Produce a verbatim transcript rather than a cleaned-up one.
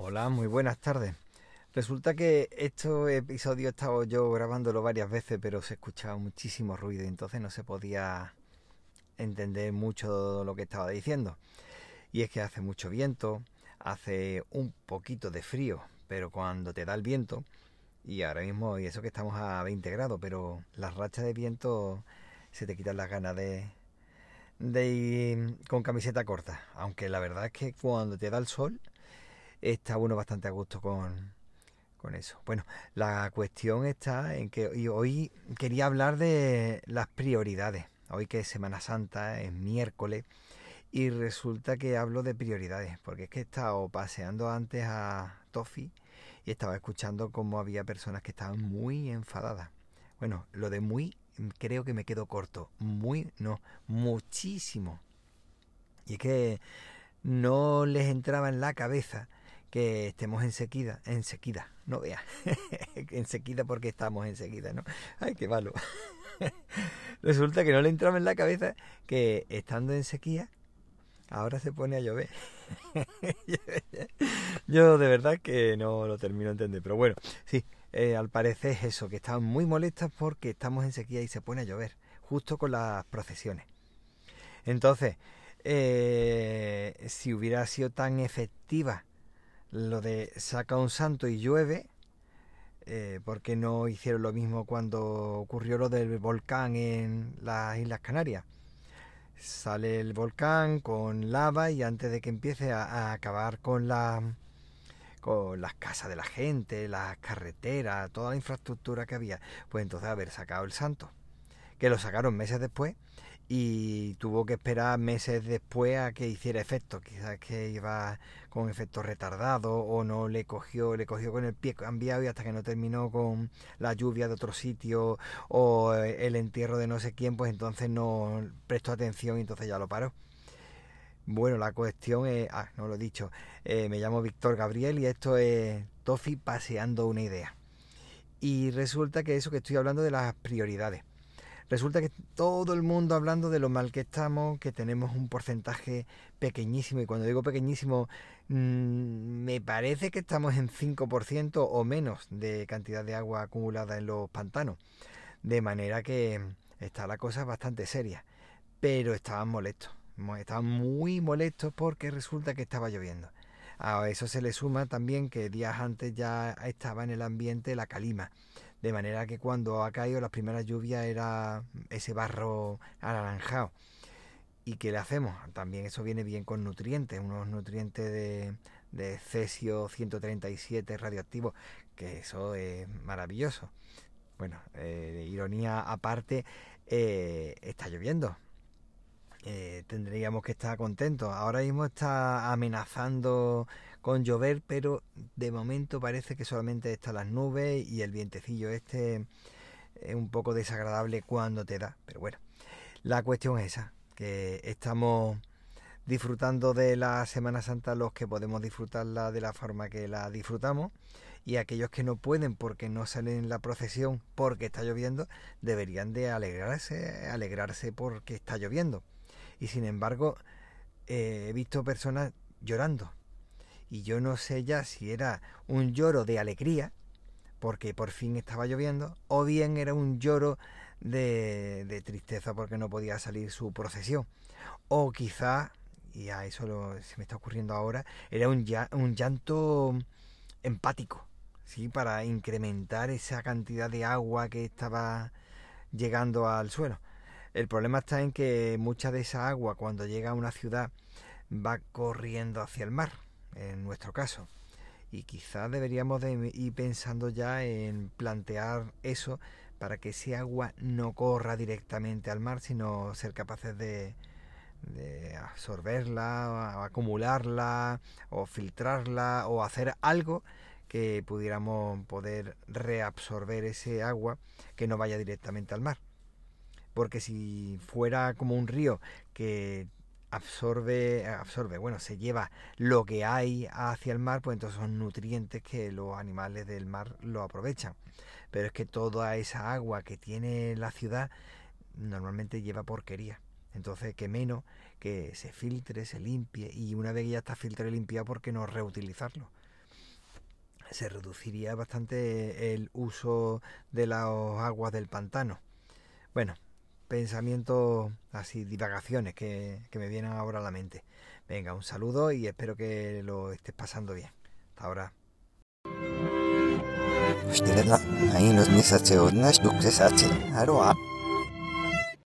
Hola, muy buenas tardes. Resulta que este episodio he estado yo grabándolo varias veces, pero se escuchaba muchísimo ruido y entonces no se podía entender mucho lo que estaba diciendo. Y es que hace mucho viento, hace un poquito de frío, pero cuando te da el viento, y ahora mismo, y eso que estamos a veinte grados, pero las rachas de viento se te quitan las ganas de, de ir con camiseta corta. Aunque la verdad es que cuando te da el sol, está uno bastante a gusto con, con eso. Bueno, la cuestión está en que hoy quería hablar de las prioridades. Hoy que es Semana Santa, es miércoles, y resulta que hablo de prioridades, porque es que he estado paseando antes a Tofi y estaba escuchando cómo había personas que estaban muy enfadadas. Bueno, lo de muy creo que me quedo corto. Muy, no, muchísimo. Y es que no les entraba en la cabeza que estemos en sequía, en sequía, no veas, en sequía porque estamos en sequía, ¿no? Ay, qué malo. Resulta que no le entraba en la cabeza que estando en sequía, ahora se pone a llover. Yo de verdad que no lo termino de entender, pero bueno, sí, eh, al parecer es eso, que están muy molestas porque estamos en sequía y se pone a llover, justo con las procesiones. Entonces, eh, si hubiera sido tan efectiva lo de saca un santo y llueve, eh, ¿por qué no hicieron lo mismo cuando ocurrió lo del volcán en las Islas Canarias? Sale el volcán con lava y antes de que empiece a, a acabar con, la, con las casas de la gente, las carreteras, toda la infraestructura que había, pues entonces haber sacado el santo, que lo sacaron meses después y tuvo que esperar meses después a que hiciera efecto. Quizás que iba con efecto retardado o no le cogió, le cogió con el pie cambiado y hasta que no terminó con la lluvia de otro sitio o el entierro de no sé quién, pues entonces no prestó atención y entonces ya lo paró. Bueno, la cuestión es, ah, no lo he dicho, eh, me llamo Víctor Gabriel y esto es Tofi paseando una idea. Y resulta que eso que estoy hablando de las prioridades. Resulta que todo el mundo hablando de lo mal que estamos, que tenemos un porcentaje pequeñísimo, y cuando digo pequeñísimo, mmm, me parece que estamos en cinco por ciento o menos de cantidad de agua acumulada en los pantanos. De manera que está la cosa bastante seria. Pero estaban molestos, estaban muy molestos porque resulta que estaba lloviendo. A eso se le suma también que días antes ya estaba en el ambiente la calima, de manera que cuando ha caído las primeras lluvias era ese barro anaranjado. ¿Y qué le hacemos? También eso viene bien con nutrientes, unos nutrientes de, de cesio ciento treinta y siete radioactivo, que eso es maravilloso. Bueno, eh, ironía aparte, eh, está lloviendo. Eh, tendríamos que estar contentos. Ahora mismo está amenazando con llover, pero de momento parece que solamente están las nubes y el vientecillo este es un poco desagradable cuando te da. Pero bueno, la cuestión es esa, que estamos disfrutando de la Semana Santa los que podemos disfrutarla de la forma que la disfrutamos, y aquellos que no pueden porque no salen en la procesión porque está lloviendo, deberían de alegrarse, alegrarse porque está lloviendo. Y sin embargo, eh, he visto personas llorando. Y yo no sé ya si era un lloro de alegría, porque por fin estaba lloviendo, o bien era un lloro de, de tristeza porque no podía salir su procesión. O quizá, y a eso lo, se me está ocurriendo ahora, era un, un llanto empático, ¿sí? Para incrementar esa cantidad de agua que estaba llegando al suelo. El problema está en que mucha de esa agua, cuando llega a una ciudad, va corriendo hacia el mar, en nuestro caso. Y quizás deberíamos de ir pensando ya en plantear eso para que ese agua no corra directamente al mar, sino ser capaces de, de absorberla, o acumularla, o filtrarla, o hacer algo que pudiéramos poder reabsorber ese agua que no vaya directamente al mar. Porque si fuera como un río que absorbe, absorbe, bueno, se lleva lo que hay hacia el mar, pues entonces son nutrientes que los animales del mar lo aprovechan. Pero es que toda esa agua que tiene la ciudad normalmente lleva porquería. Entonces, que menos que se filtre, se limpie, y una vez que ya está filtrado y limpiado, ¿por qué no reutilizarlo? se reduciría bastante el uso de las aguas del pantano. Bueno, pensamientos así, divagaciones que, que me vienen ahora a la mente. Venga, un saludo y espero que lo estés pasando bien. Hasta ahora. Ustedes ahí los mis hace unas duques hace,